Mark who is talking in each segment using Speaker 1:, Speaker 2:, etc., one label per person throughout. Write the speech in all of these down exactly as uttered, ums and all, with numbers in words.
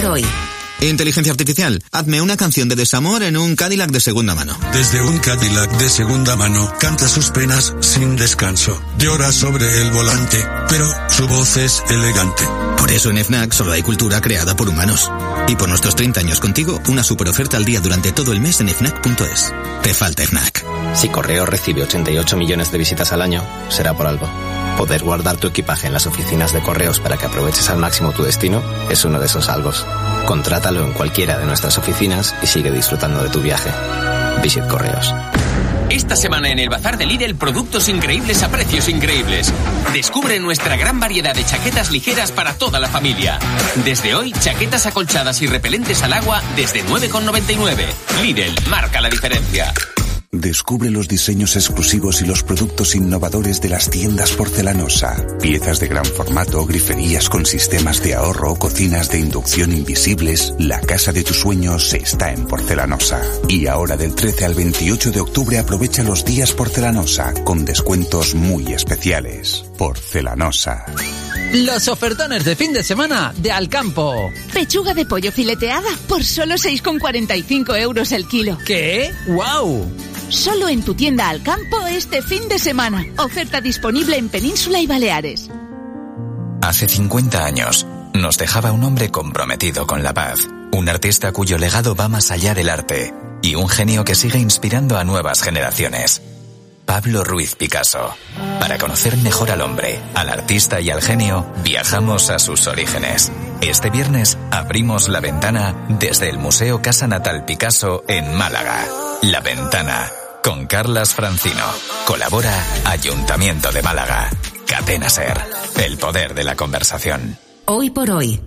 Speaker 1: hoy.
Speaker 2: Inteligencia artificial, hazme una canción de desamor en un Cadillac de segunda mano.
Speaker 3: Desde un Cadillac de segunda mano, canta sus penas sin descanso. Llora sobre el volante, pero su voz es elegante.
Speaker 2: Por eso en FNAC solo hay cultura creada por humanos. Y por nuestros treinta años contigo, una super oferta al día durante todo el mes en fnac punto es. Te falta FNAC.
Speaker 4: Si Correos recibe ochenta y ocho millones de visitas al año, será por algo. Poder guardar tu equipaje en las oficinas de Correos para que aproveches al máximo tu destino es uno de esos algos. Contrátalo en cualquiera de nuestras oficinas y sigue disfrutando de tu viaje. Visit Correos.
Speaker 5: Esta semana en el Bazar de Lidl, productos increíbles a precios increíbles. Descubre nuestra gran variedad de chaquetas ligeras para toda la familia. Desde hoy, chaquetas acolchadas y repelentes al agua desde nueve con noventa y nueve. Lidl, marca la diferencia.
Speaker 6: Descubre los diseños exclusivos y los productos innovadores de las tiendas Porcelanosa. Piezas de gran formato, griferías con sistemas de ahorro, cocinas de inducción invisibles. La casa de tus sueños está en Porcelanosa. Y ahora del trece al veintiocho de octubre aprovecha los días Porcelanosa con descuentos muy especiales. Porcelanosa.
Speaker 7: Los ofertones de fin de semana de Alcampo.
Speaker 8: Pechuga de pollo fileteada por solo seis con cuarenta y cinco euros el kilo.
Speaker 7: ¿Qué? ¡Guau!
Speaker 8: Solo en tu tienda Alcampo este fin de semana. Oferta disponible en Península y Baleares.
Speaker 9: Hace cincuenta años nos dejaba un hombre comprometido con la paz. Un artista cuyo legado va más allá del arte. Y un genio que sigue inspirando a nuevas generaciones. Pablo Ruiz Picasso. Para conocer mejor al hombre, al artista y al genio, viajamos a sus orígenes. Este viernes abrimos La Ventana desde el Museo Casa Natal Picasso en Málaga. La Ventana, con Carlas Francino. Colabora Ayuntamiento de Málaga. Cadena SER, el poder de la conversación.
Speaker 1: Hoy por hoy.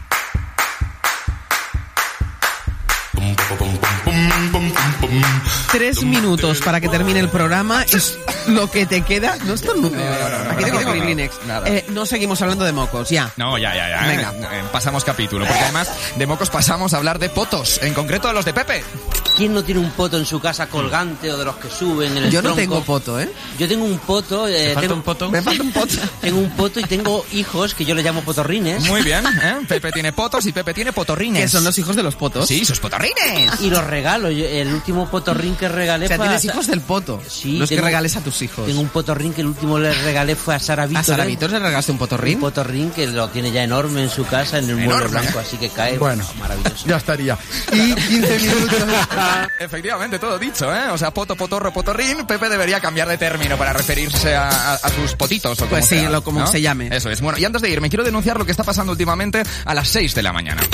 Speaker 10: Tres minutos para que termine el programa es lo que te queda. No esto no. Aquí tengo el Kleenex. Eh, no seguimos hablando de mocos, ya.
Speaker 11: No, ya, ya, ya.
Speaker 10: Venga.
Speaker 11: Eh, pasamos capítulo, porque además de mocos pasamos a hablar de potos, en concreto de los de Pepe.
Speaker 12: ¿Quién no tiene un poto en su casa colgante o de los que suben en el
Speaker 10: Yo
Speaker 12: tronco?
Speaker 10: no tengo poto, ¿eh?
Speaker 12: Yo tengo un poto. Eh,
Speaker 11: ¿Te falta
Speaker 12: tengo,
Speaker 11: un poto?
Speaker 10: Me falta un poto.
Speaker 12: Tengo un poto y tengo hijos que yo les llamo potorrines.
Speaker 11: Muy bien, ¿eh? Pepe tiene potos y Pepe tiene potorrines.
Speaker 10: Que son los hijos de los potos.
Speaker 11: Sí, sus potorrines.
Speaker 12: Y los regalo. Yo, el último potorrín que regalé
Speaker 10: O sea,
Speaker 12: fue
Speaker 10: tienes
Speaker 12: a...
Speaker 10: hijos del poto.
Speaker 12: Sí.
Speaker 10: Los
Speaker 12: tengo,
Speaker 10: que regales a tus hijos.
Speaker 12: Tengo un potorrín que el último le regalé fue a Sara Vítor.
Speaker 10: ¿A Sara Vítor le regalaste un potorrín?
Speaker 12: Un potorrín que lo tiene ya enorme en su casa, en el mueble blanco, así que cae.
Speaker 13: Bueno,
Speaker 12: maravilloso.
Speaker 13: Ya estaría. Y quince minutos.
Speaker 11: Efectivamente, todo dicho, ¿eh? O sea, poto, potorro, potorrín. Pepe debería cambiar de término para referirse a, a, a sus potitos o como
Speaker 10: Pues sí,
Speaker 11: sea,
Speaker 10: lo, como
Speaker 11: ¿no?
Speaker 10: se llame.
Speaker 11: Eso es. Bueno, y antes de irme, quiero denunciar lo que está pasando últimamente a las seis de la mañana.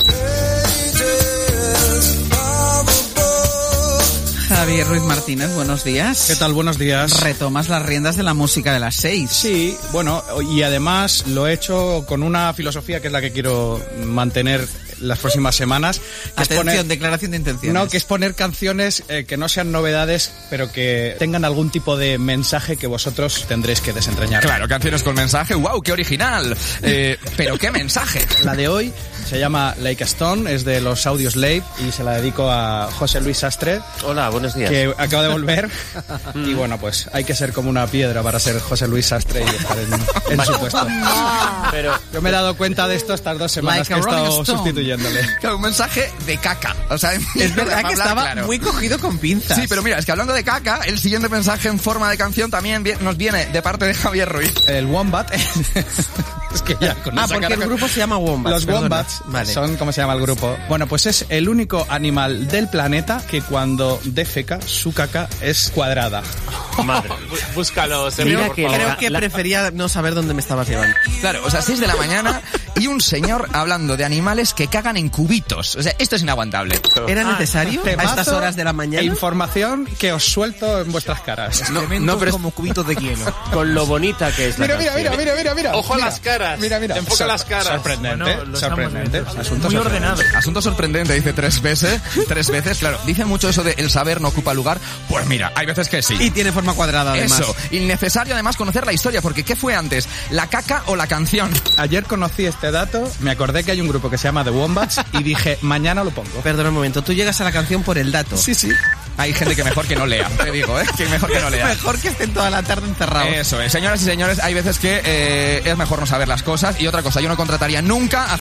Speaker 10: Javier Ruiz Martínez, buenos días.
Speaker 13: ¿Qué tal? Buenos días.
Speaker 10: Retomas las riendas de la música de las seis.
Speaker 13: Sí, bueno, y además lo he hecho con una filosofía que es la que quiero mantener las próximas semanas. Que
Speaker 10: Atención,
Speaker 13: es poner,
Speaker 10: declaración de intenciones.
Speaker 13: No, que es poner canciones eh, que no sean novedades, pero que tengan algún tipo de mensaje que vosotros tendréis que desentrañar.
Speaker 11: Claro, canciones con mensaje. ¡Wow, qué original! Eh, pero ¿qué mensaje?
Speaker 13: La de hoy se llama Like a Stone, es de los Audio Slave y se la dedico a José Luis Sastre.
Speaker 14: Hola, buenos días.
Speaker 13: Que acaba de volver. Y bueno, pues hay que ser como una piedra para ser José Luis Sastre y estar en, en su puesto.
Speaker 14: Pero
Speaker 13: yo me he dado cuenta de esto estas dos semanas
Speaker 10: Like
Speaker 13: que he estado
Speaker 10: Rolling Stone.
Speaker 13: sustituyéndole.
Speaker 11: Claro, un mensaje de caca. O sea,
Speaker 10: es verdad que estaba
Speaker 11: claro.
Speaker 10: muy cogido con pinzas.
Speaker 11: Sí, pero mira, es que hablando de caca, el siguiente mensaje en forma de canción también nos viene de parte de Javier Ruiz.
Speaker 13: El Wombat. Es que ya con
Speaker 10: ah,
Speaker 13: esa
Speaker 10: porque
Speaker 13: cara...
Speaker 10: el grupo se llama Wombats.
Speaker 13: Los
Speaker 10: perdona.
Speaker 13: Wombats
Speaker 10: vale.
Speaker 13: son como se llama el grupo. Bueno, pues es el único animal del planeta que cuando defeca, su caca es cuadrada.
Speaker 14: Madre. Búscalo, Sergio, por
Speaker 10: que
Speaker 14: favor.
Speaker 10: Creo que la... prefería no saber dónde me estabas llevando.
Speaker 11: Claro, o sea, seis de la mañana y un señor hablando de animales que cagan en cubitos. O sea, esto es inaguantable.
Speaker 10: ¿Era
Speaker 13: ah,
Speaker 10: necesario a estas horas de la mañana?
Speaker 13: Información que os suelto en vuestras caras.
Speaker 10: No, no pero como cubitos de hielo.
Speaker 14: Con lo bonita que es la
Speaker 13: mira, mira, mira, mira, mira, mira.
Speaker 14: Ojo
Speaker 13: mira,
Speaker 14: a las caras.
Speaker 13: Mira, mira.
Speaker 14: Enfoca las caras.
Speaker 13: Sorprendente, bueno, sorprendente. Asunto
Speaker 11: muy
Speaker 13: sorprendente.
Speaker 11: ordenado. Asunto sorprendente, dice tres veces. Tres veces, claro. Dice mucho eso de el saber no ocupa lugar. Pues mira, hay veces que sí.
Speaker 10: Y tiene forma cuadrada, además.
Speaker 11: Eso. Innecesario, además, conocer la historia, porque ¿qué fue antes? ¿La caca o la canción?
Speaker 13: Ayer conocí este dato, me acordé que hay un grupo que se llama The Wombats y dije, mañana lo pongo.
Speaker 10: Perdona un momento, tú llegas a la canción por el dato.
Speaker 13: Sí, sí.
Speaker 11: Hay gente que mejor que no lea, te digo, ¿eh? Que mejor que no lea.
Speaker 10: Mejor que estén toda la tarde encerrados.
Speaker 11: Eso es. Señoras y señores, hay veces que eh, es mejor no saber las cosas. Y otra cosa, yo no contrataría nunca a